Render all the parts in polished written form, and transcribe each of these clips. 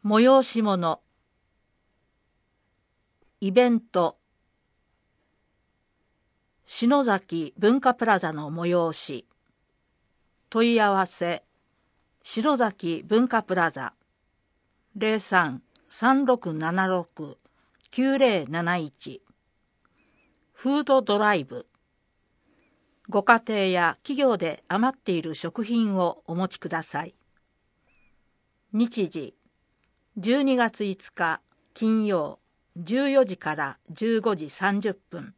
催し物、イベント、篠崎文化プラザの催し、問い合わせ、篠崎文化プラザ、03-3676-9071、フードドライブ、ご家庭や企業で余っている食品をお持ちください。日時、12月5日金曜14時から15時30分。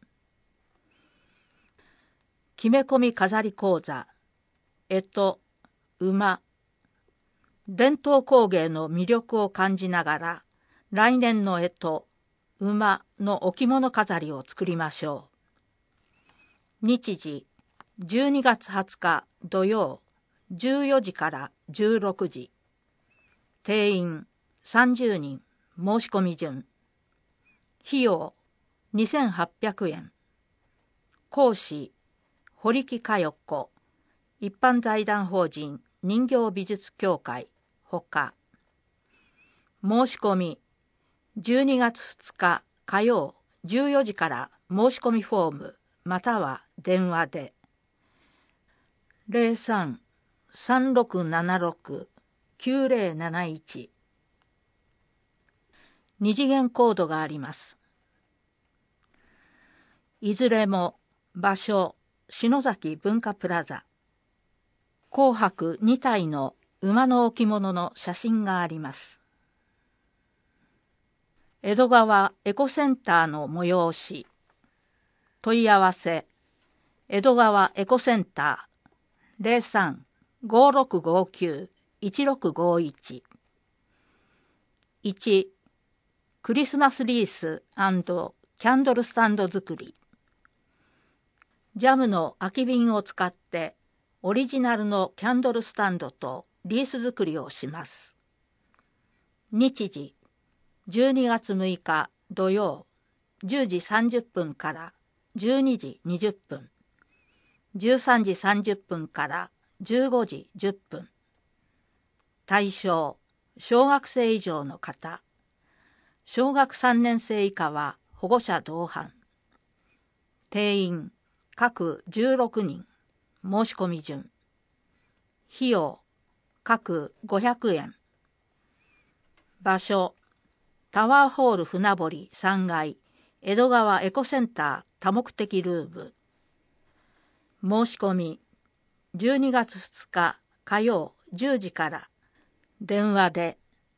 決め込み飾り講座、干支、馬。伝統工芸の魅力を感じながら、来年の干支、馬の置物飾りを作りましょう。日時、12月20日土曜、14時から16時。定員30人、申し込み順。費用2800円。講師、堀木佳代子、一般財団法人人形美術協会ほか。申し込み、12月2日火曜14時から申し込みフォームまたは電話で。03-3676-9071。二次元コードがあります。いずれも場所、篠崎文化プラザ。紅白2体の馬の置物の写真があります。江戸川エコセンターの催し。問い合わせ、江戸川エコセンター 03-5659-1651。1、クリスマスリース&キャンドルスタンド作り。ジャムの空き瓶を使ってオリジナルのキャンドルスタンドとリース作りをします。日時、12月6日土曜、10時30分から12時20分。13時30分から15時10分。対象、小学生以上の方。小学3年生以下は保護者同伴。定員、各16人。申し込み順。費用、各500円。場所、タワーホール船堀3階、江戸川エコセンター多目的ルーム。申し込み、12月2日火曜10時から。電話で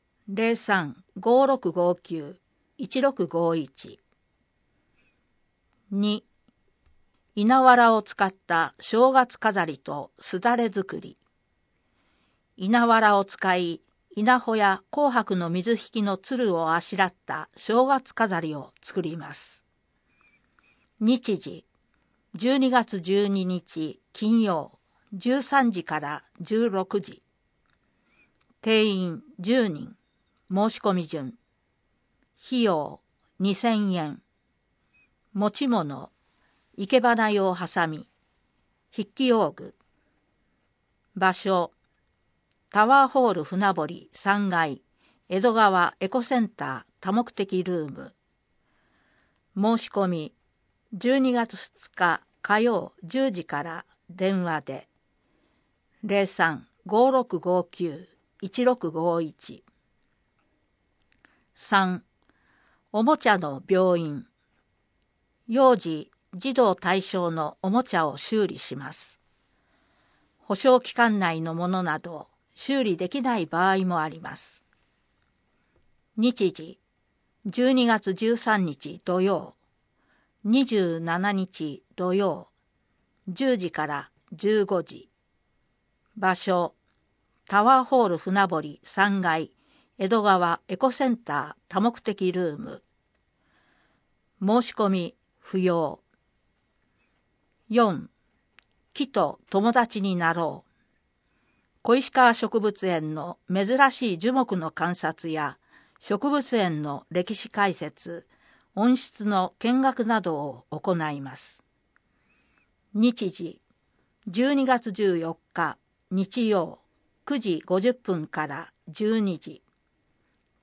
03-5659-1651。2、稲わらを使った正月飾りとすだれ作り。稲わらを使い、稲穂や紅白の水引きの鶴をあしらった正月飾りを作ります。日時、12月12日金曜13時から16時。定員10人。申し込み順。費用2000円。持ち物、生け花用ハサミ、筆記用具。場所、タワーホール船堀3階、江戸川エコセンター多目的ルーム。申し込み、12月2日火曜10時から電話で。03-5659-1651。3、おもちゃの病院。幼児、児童対象のおもちゃを修理します。保証期間内のものなど修理できない場合もあります。日時、12月13日土曜、27日土曜、10時から15時。場所、タワーホール船堀3階、江戸川エコセンター多目的ルーム。申し込み不要。4、木と友達になろう。小石川植物園の珍しい樹木の観察や植物園の歴史解説、温室の見学などを行います。日時、12月14日日曜9時50分から12時。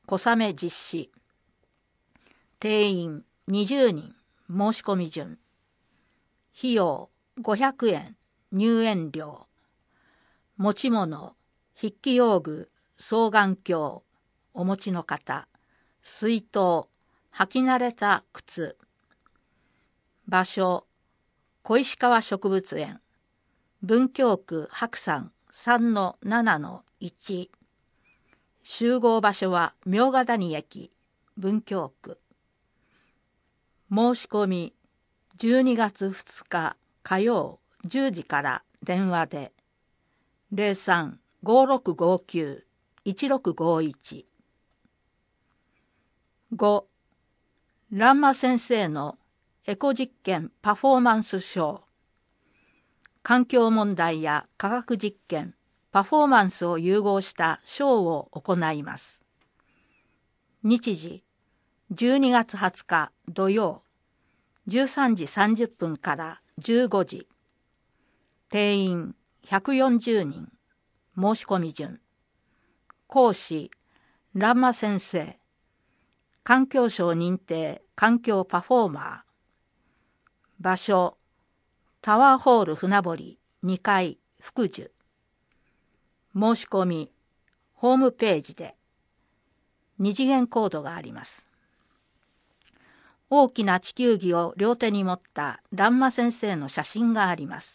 小雨実施。定員20人、申し込み順。費用500円、入園料。持ち物、筆記用具、双眼鏡、お持ちの方、水筒、履き慣れた靴。場所、小石川植物園、文京区白山 3-7-1。集合場所は茗ヶ谷駅、文京区。申し込み、12月2日火曜10時から電話で、03-5659-1651。5. 蘭馬先生のエコ実験パフォーマンスショー。環境問題や科学実験、パフォーマンスを融合したショーを行います。日時、12月20日土曜、13時30分から15時。定員140人、申し込み順。講師、蘭馬先生。環境省認定環境パフォーマー。場所、タワーホール船堀2階福寿。申し込み、ホームページで。2次元コードがあります。大きな地球儀を両手に持った蘭馬先生の写真があります。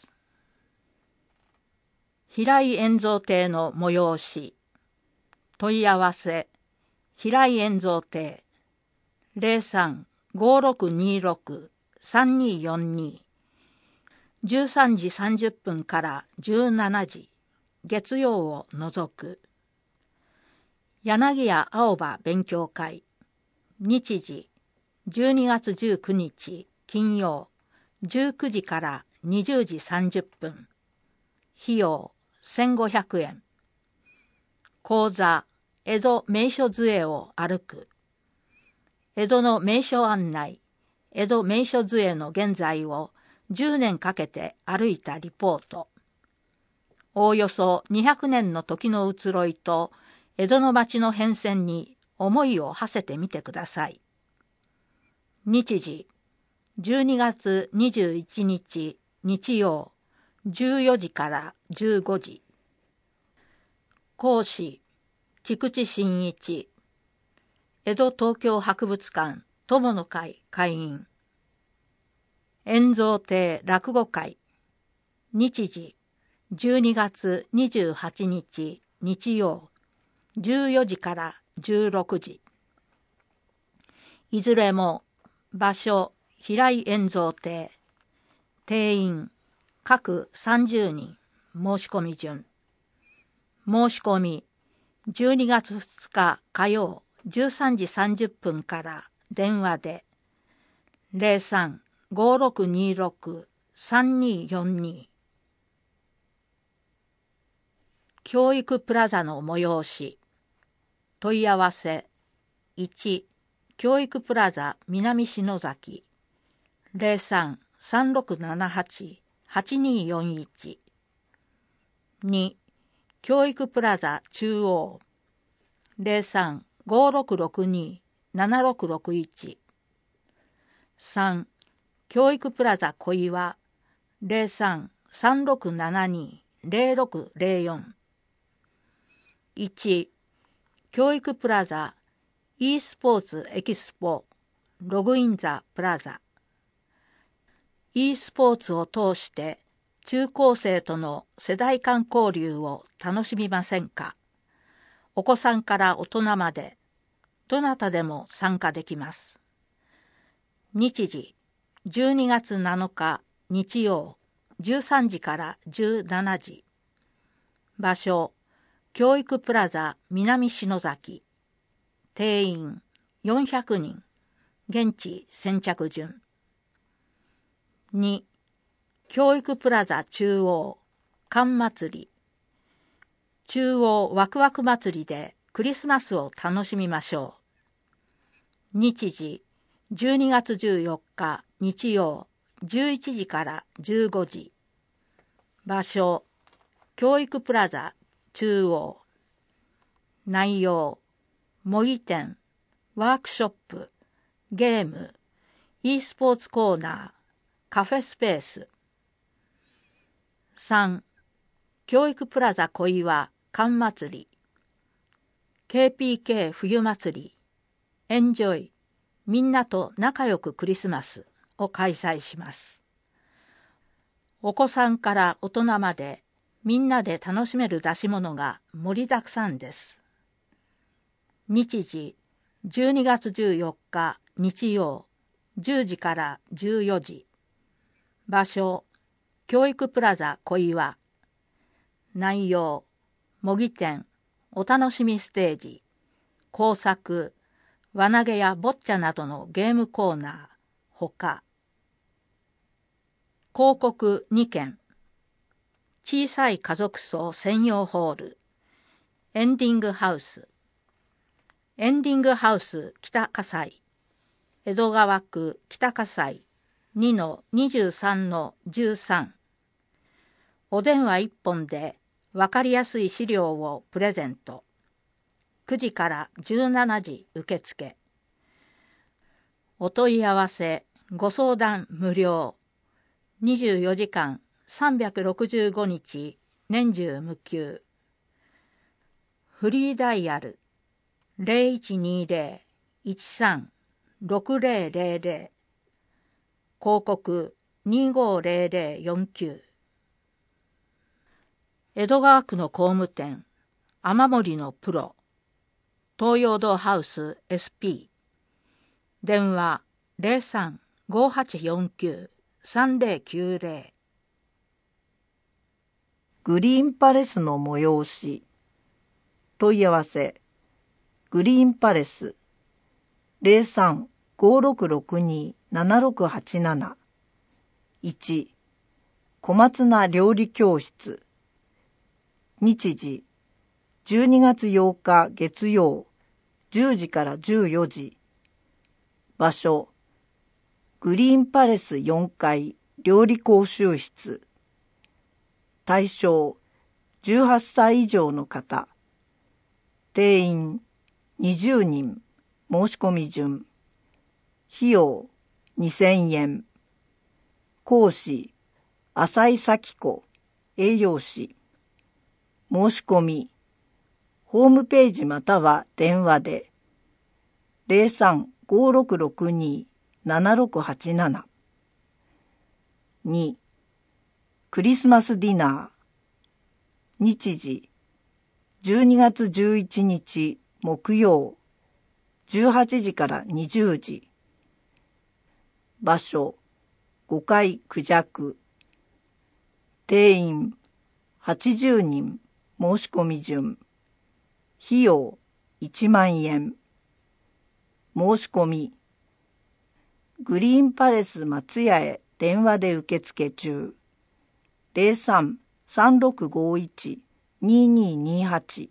平井円蔵亭の催し。問い合わせ、平井円蔵亭。03-5626-3242。13時30分から17時。月曜を除く。柳家青葉勉強会。日時、12月19日金曜、19時から20時30分。費用1500円。講座、江戸名所図会を歩く。江戸の名所案内、江戸名所図会の現在を10年かけて歩いたリポート。おおよそ200年の時の移ろいと江戸の町の変遷に思いを馳せてみてください。日時、12月21日日曜、14時から15時。講師、菊池真一。江戸東京博物館友の会会員。円蔵亭落語会。日時、12月28日日曜、14時から16時。いずれも場所、平井円蔵亭。定員、各30人、申し込み順。申し込み、12月2日火曜、13時30分から電話で、03-5626-3242。教育プラザの催し。問い合わせ。1、教育プラザ南篠崎。03-3678-8241。2、教育プラザ中央。03-5662-7661。3、教育プラザ小岩。03-3672-0604。1、教育プラザ e スポーツエキスポログインザプラザ。 e スポーツを通して中高生との世代間交流を楽しみませんか。お子さんから大人までどなたでも参加できます。日時、12月7日日曜、13時から17時。場所、教育プラザ南篠崎。定員400人。現地先着順。2、教育プラザ中央。寒祭り。中央ワクワク祭りでクリスマスを楽しみましょう。日時、12月14日日曜、11時から15時。場所、教育プラザ中央。内容、 模擬店、ワークショップ、ゲーム、e スポーツコーナー、カフェスペース。3. 教育プラザ小岩寒祭り、KPK 冬祭り、エンジョイ、みんなと仲良くクリスマスを開催します。お子さんから大人までみんなで楽しめる出し物が盛りだくさんです。日時12月14日日曜10時から14時。場所教育プラザ小岩。内容模擬店、お楽しみステージ、工作、輪投げやボッチャなどのゲームコーナーほか。広告2件。小さい家族層専用ホール、エンディングハウス。エンディングハウス北葛西、江戸川区北葛西 2-23-13。お電話1本でわかりやすい資料をプレゼント。9時から17時受付。お問い合わせ、ご相談無料。24時間365日年中無休。フリーダイヤル 0120-13-6000。広告250049。江戸川区の工務店雨漏りのプロ、東洋堂ハウス SP。 電話03-5849-3090。 グリーンパレスの催し。問い合わせグリーンパレス 03-5662-7687。 1. 小松菜料理教室。日時12月8日月曜10時から14時。場所グリーンパレス4階料理講習室。対象18歳以上の方。定員20人。申し込み順。費用2000円。講師浅井咲子栄養士。申し込みホームページまたは電話で 03-5662-7687。 2. クリスマスディナー。日時12月11日木曜18時から20時。場所5階クジャク。定員80人。申し込み順。費用1万円。申し込みグリーンパレス松屋へ電話で受付中。03-3651-2228。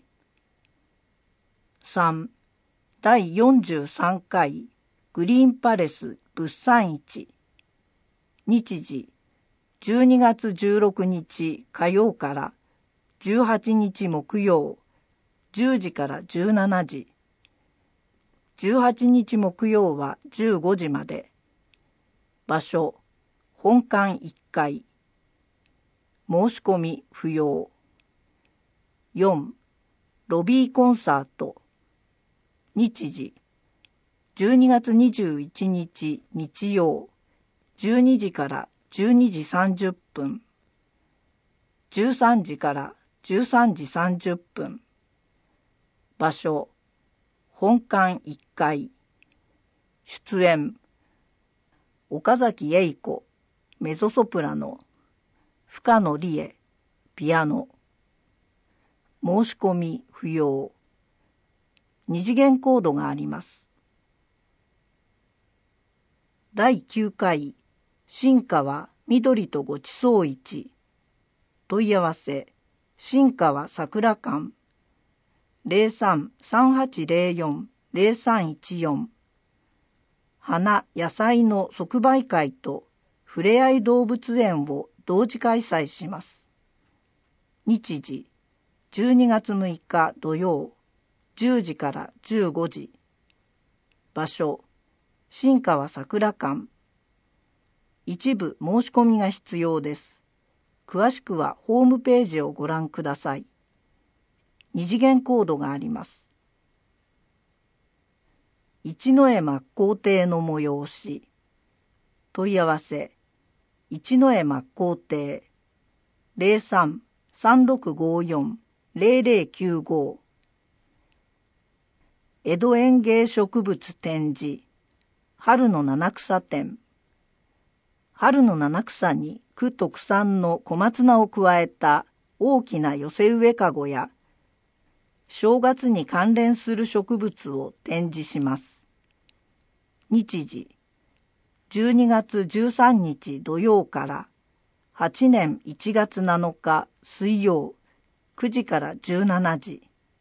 3. 第43回グリーンパレス物産市。日時12月16日火曜から18日木曜10時から17時。18日木曜は15時まで。場所本館1階。申し込み不要。4. ロビーコンサート。日時12月21日日曜12時から12時30分。13時から13時30分。場所本館1階。出演岡崎英子メゾソプラノ、深野理恵ピアノ。申し込み不要。2次元コードがあります。第9回新川緑とごちそう市。問い合わせ新川桜館 03-3804-0314。花野菜の即売会とふれあい動物園を同時開催します。日時12月6日土曜 10時から15時。場所、新川桜館。一部申し込みが必要です。詳しくはホームページをご覧ください。二次元コードがあります。一江真高亭の催し。問い合わせ、一江真高亭 03-3654-0095。江戸園芸植物展示、春の七草展。春の七草に区特産の小松菜を加えた大きな寄せ植えかごや、正月に関連する植物を展示します。日時、12月13日土曜から8年1月7日水曜9時から17時。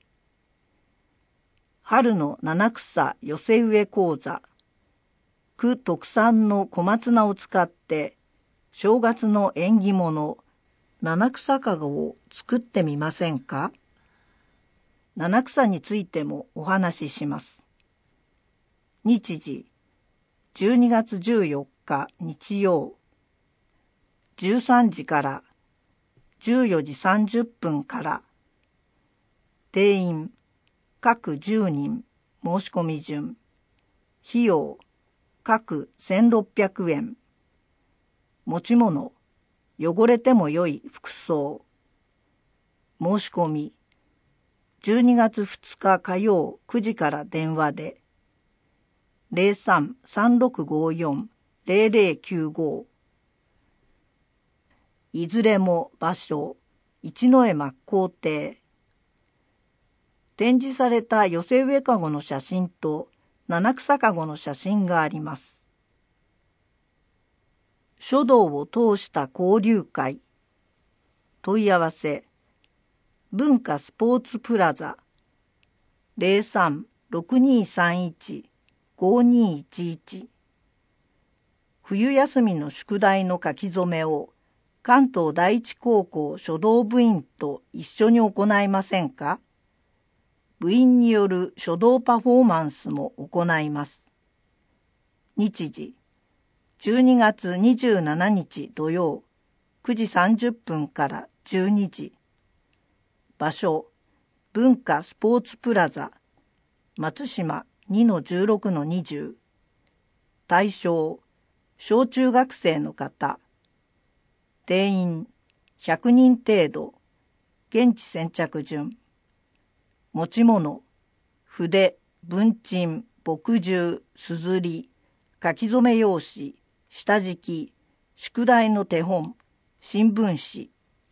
春の七草寄せ植え講座。区特産の小松菜を使って正月の縁起物、七草かごを作ってみませんか？七草についてもお話しします。日時、12月14日日曜、13時から14時30分から。定員、各10人、申し込み順。費用、各1600円。持ち物、汚れてもよい服装。申し込み、12月2日火曜9時から電話で、03-3654-0095。いずれも場所、一江真高亭。展示された寄せ植えかごの写真と七草かごの写真があります。書道を通した交流会。問い合わせ、文化スポーツプラザ 03-6231-5211。冬休みの宿題の書き初めを関東第一高校書道部員と一緒に行いませんか？部員による書道パフォーマンスも行います。日時、12月27日土曜9時30分から12時。場所、文化スポーツプラザ松島 2-16-20。対象、小中学生の方。定員100人程度。現地先着順。持ち物、筆、文鎮、墨汁、すずり、書き初め用紙、下敷き、宿題の手本、新聞紙。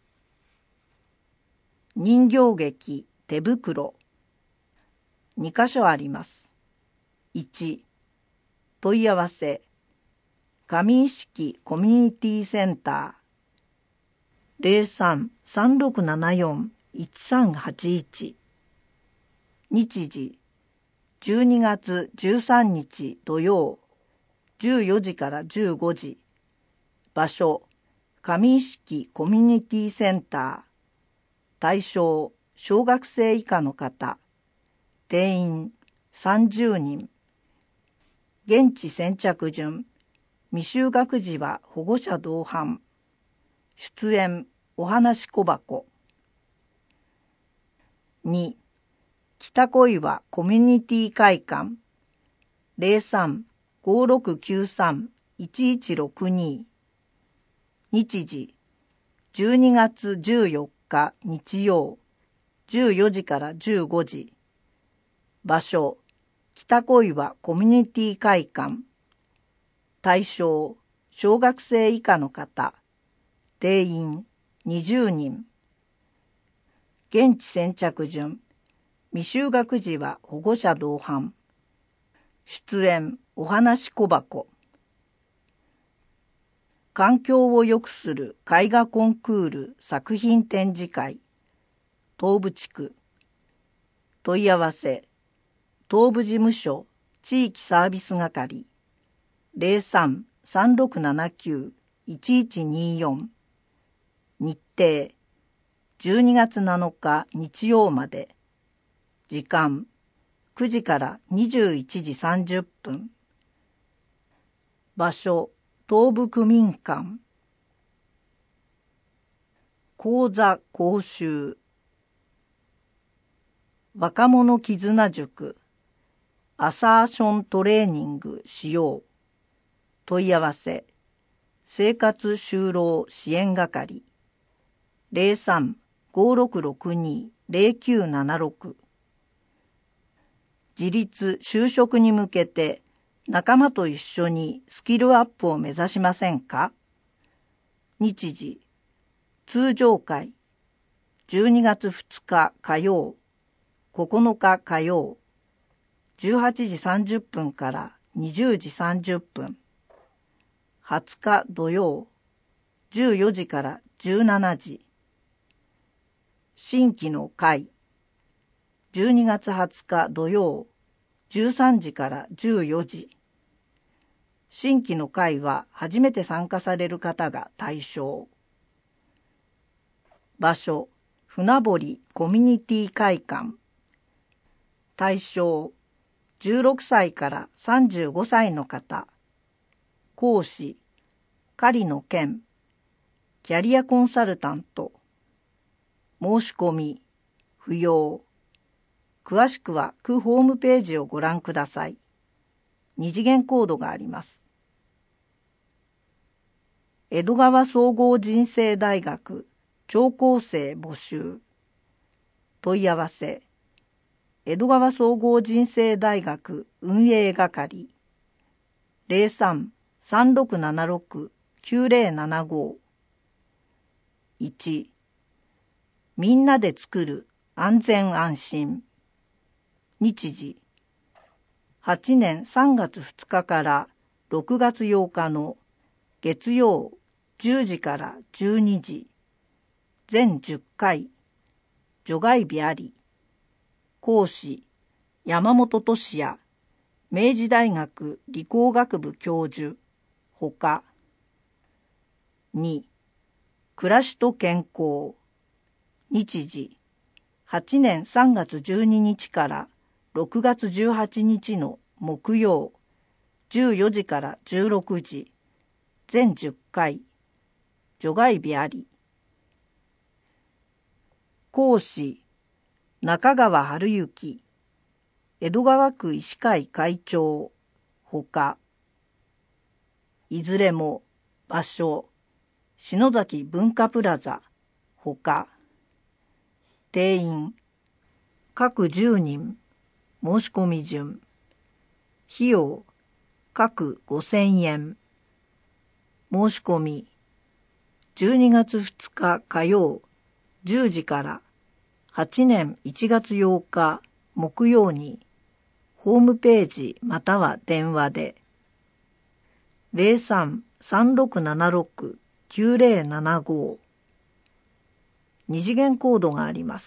人形劇、手袋。2箇所あります。1、問い合わせ、上石コミュニティセンター 03-3674-1381。日時、12月13日土曜、14時から15時。場所、上石コミュニティセンター。対象、小学生以下の方。定員、30人。現地先着順。未就学児は保護者同伴。出演、お話小箱。2、北小岩コミュニティ会館 03-5693-1162。日時、12月14日日曜、14時から15時。場所、北小岩コミュニティ会館。対象、小学生以下の方。定員、20人。現地先着順。未就学児は保護者同伴。出演、お話小箱。環境を良くする絵画コンクール作品展示会。東部地区。問い合わせ、東部事務所地域サービス係 03-3679-1124。日程、12月7日日曜まで。時間、 9時から21時30分。場所、東部区民館。講座講習。若者絆塾。アサーショントレーニングしよう。問い合わせ。生活就労支援係。03-5662-0976。自立就職に向けて仲間と一緒にスキルアップを目指しませんか？日時、通常会、12月2日火曜、9日火曜、18時30分から20時30分、20日土曜、14時から17時、新規の会、12月20日土曜、13時から14時。新規の会は初めて参加される方が対象。場所、船堀コミュニティ会館。対象、16歳から35歳の方。講師、狩野健、キャリアコンサルタント。申し込み、不要。詳しくは区ホームページをご覧ください。二次元コードがあります。江戸川総合人生大学聴講生募集。問い合わせ。江戸川総合人生大学運営係。03-3676-9075。1. みんなで作る安全安心。日時、8年3月2日から6月8日の月曜10時から12時、全10回、除外日あり。講師、山本俊也、明治大学理工学部教授、ほか。2. 暮らしと健康。日時、8年3月12日から6月18日の木曜、14時から16時、全10回、除外日あり。講師、中川春之、江戸川区医師会会長、ほか。いずれも場所、篠崎文化プラザ、ほか。定員、各10人、申し込み順。費用、各5000円。申し込み、12月2日火曜、10時から8年1月8日木曜に、ホームページまたは電話で、03-3676-9075。二次元コードがあります。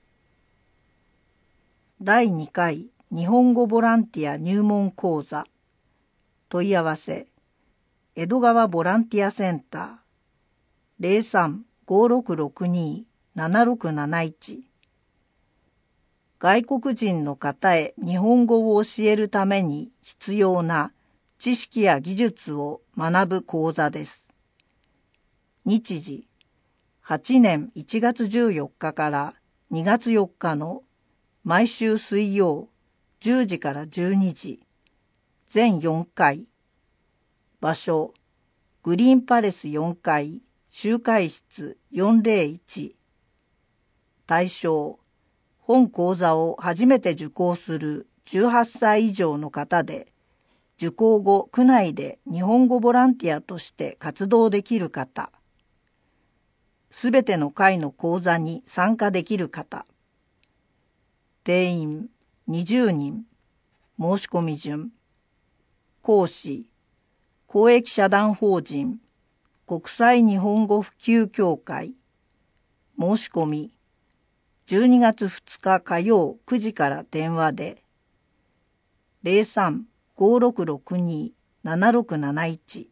第2回日本語ボランティア入門講座。問い合わせ、江戸川ボランティアセンター。03-5662-7671。外国人の方へ日本語を教えるために必要な知識や技術を学ぶ講座です。日時、8年1月14日から2月4日の毎週水曜10時から12時、全4回。場所、グリーンパレス4階、集会室401。対象、本講座を初めて受講する18歳以上の方で、受講後区内で日本語ボランティアとして活動できる方。すべての会の講座に参加できる方。定員20人。申し込み順。講師、公益社団法人国際日本語普及協会。申し込み、12月2日火曜9時から電話で、03-5662-7671。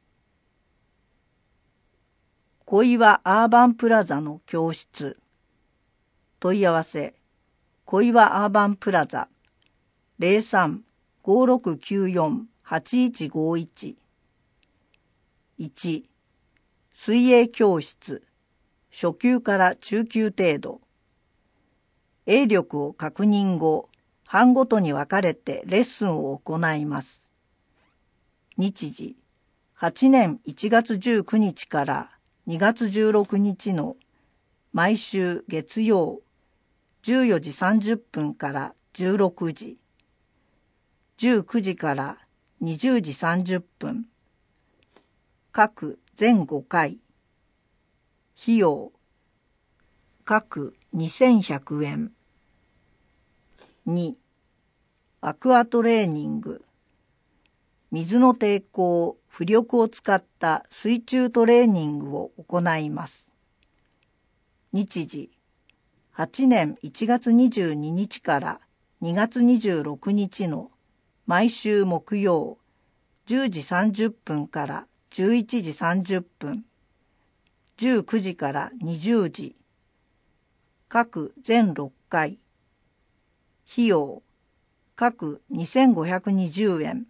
小岩アーバンプラザの教室。問い合わせ、小岩アーバンプラザ。 03-5694-8151。1、水泳教室、初級から中級程度。泳力を確認後、班ごとに分かれてレッスンを行います。日時、8年1月19日から2月16日の毎週月曜14時30分から16時、19時から20時30分、各全5回。費用、各2100円。2、アクアトレーニング。水の抵抗、浮力を使った水中トレーニングを行います。日時、8年1月22日から2月26日の毎週木曜10時30分から11時30分、19時から20時、各全6回。費用、各2520円。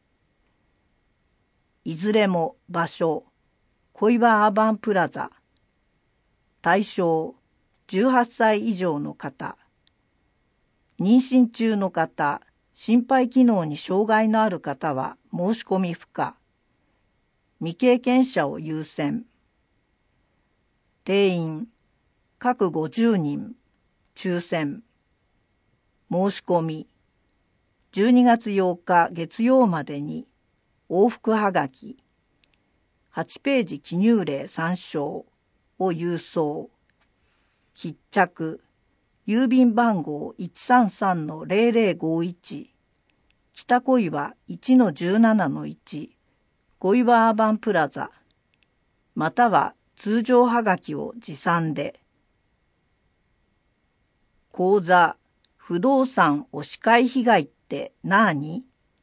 いずれも場所、小岩アーバンプラザ。対象、18歳以上の方。妊娠中の方、心肺機能に障害のある方は申し込み不可。未経験者を優先。定員、各50人、抽選。申し込み、12月8日月曜までに、往復はがき、8ページ記入例参照を郵送。必着、郵便番号 133-0051、北小岩 1-17-1、小岩アーバンプラザ、または通常はがきを持参で。講座、不動産押し買い被害って何？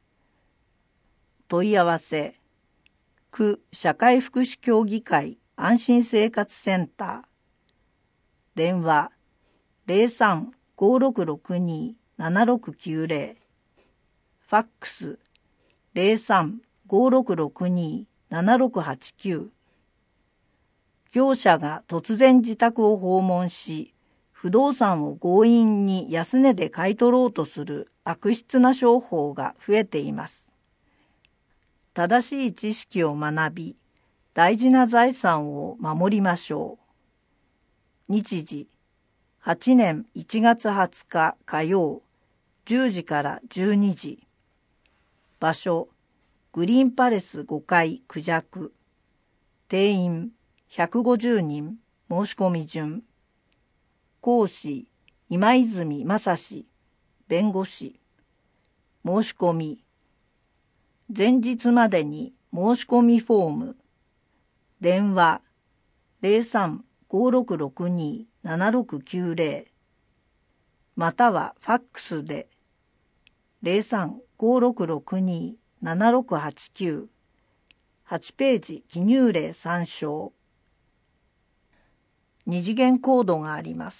問い合わせ、区社会福祉協議会安心生活センター。電話、03-5662-7690。ファックス、03-5662-7689。業者が突然自宅を訪問し、不動産を強引に安値で買い取ろうとする悪質な商法が増えています。正しい知識を学び、大事な財産を守りましょう。日時、8年1月20日火曜、10時から12時。場所、グリーンパレス5階クジャク。定員150人、申し込み順。講師、今泉正史、弁護士。申し込み。前日までに申し込みフォーム。電話、03-5662-7690。またはファックスで、03-5662-7689。8ページ記入例参照。2次元コードがあります。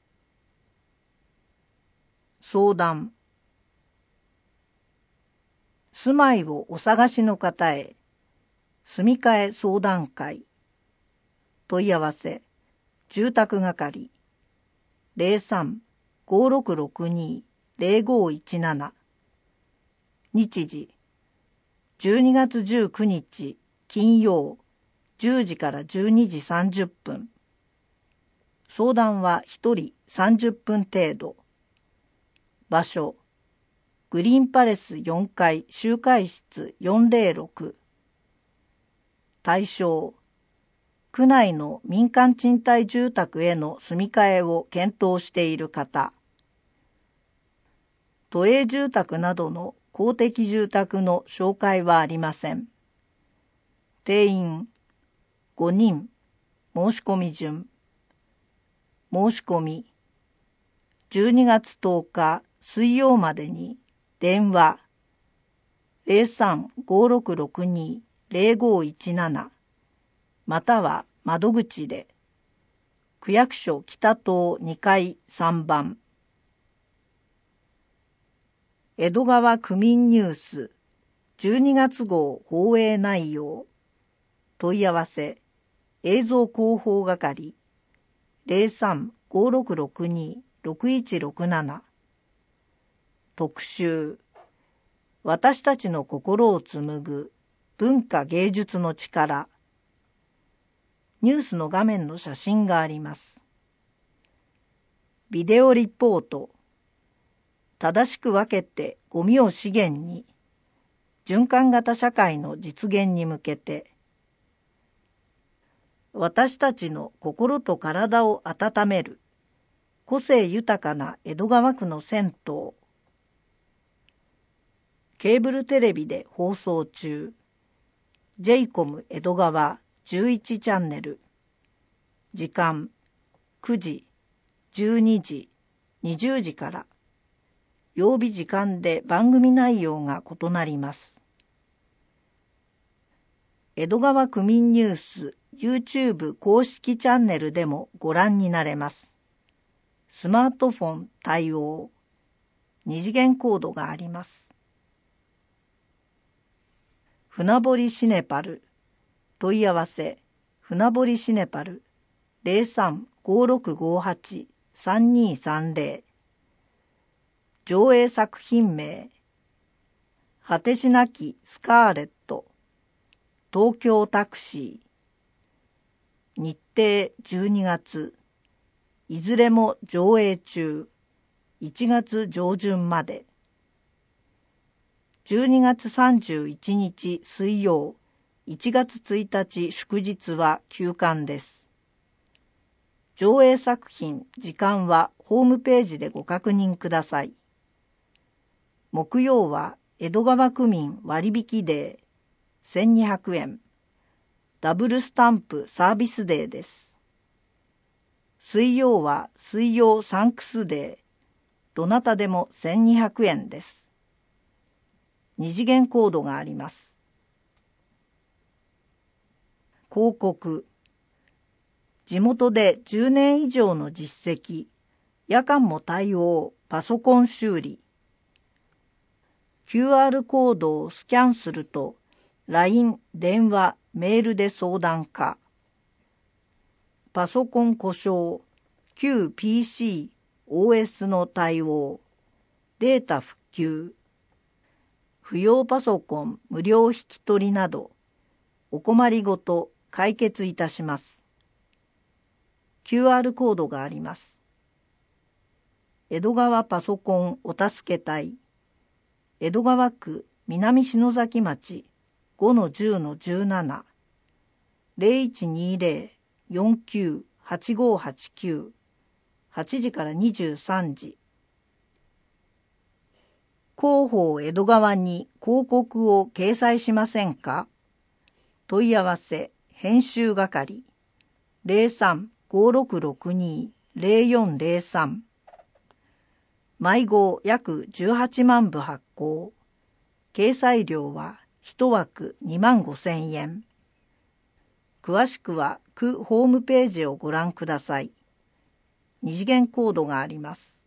相談。住まいをお探しの方へ、住み替え相談会。問い合わせ、住宅係、03-5662-0517。日時、12月19日金曜10時から12時30分。相談は1人30分程度。場所、グリーンパレス4階集会室406。対象、区内の民間賃貸住宅への住み替えを検討している方。都営住宅などの公的住宅の紹介はありません。定員5人、申し込み順。申し込み、12月10日水曜までに電話 03-5662-0517 または窓口で。区役所北棟2階3番。 江戸川区民ニュース12月号放映内容。問い合わせ映像広報係 03-5662-6167 特集私たちの心を紡ぐ文化芸術の力。ニュースの画面の写真があります。ビデオリポート。正しく分けてゴミを資源に、循環型社会の実現に向けて、私たちの心と体を温める個性豊かな江戸川区の銭湯。ケーブルテレビで放送中。J-COM 江戸川11チャンネル。時間9時、12時、20時から。曜日時間で番組内容が異なります。江戸川区民ニュース YouTube 公式チャンネルでもご覧になれます。スマートフォン対応。二次元コードがあります。船堀シネパル。問い合わせ船堀シネパル 03-5658-3230。上映作品名果てしなきスカーレット。東京タクシー。日程12月。いずれも上映中。1月上旬まで。12月31日水曜、1月1日祝日は休館です。上映作品、時間はホームページでご確認ください。木曜は江戸川区民割引デー1200円。ダブルスタンプサービスデーです。水曜は水曜サンクスデー。どなたでも1200円です。二次元コードがあります。広告。地元で10年以上の実績。夜間も対応パソコン修理。QR コードをスキャンすると LINE、電話、メールで相談可。パソコン故障、旧 PC、OS の対応。データ復旧。不要パソコン無料引き取りなど、お困りごと解決いたします。QR コードがあります。江戸川パソコンお助け隊。江戸川区南篠崎町 5-10-17 0120-49-8589 8時から23時。広報江戸川に広告を掲載しませんか？問い合わせ編集係 03-5662-0403。毎号約18万部発行。掲載料は1枠25,000円。詳しくは区ホームページをご覧ください。二次元コードがあります。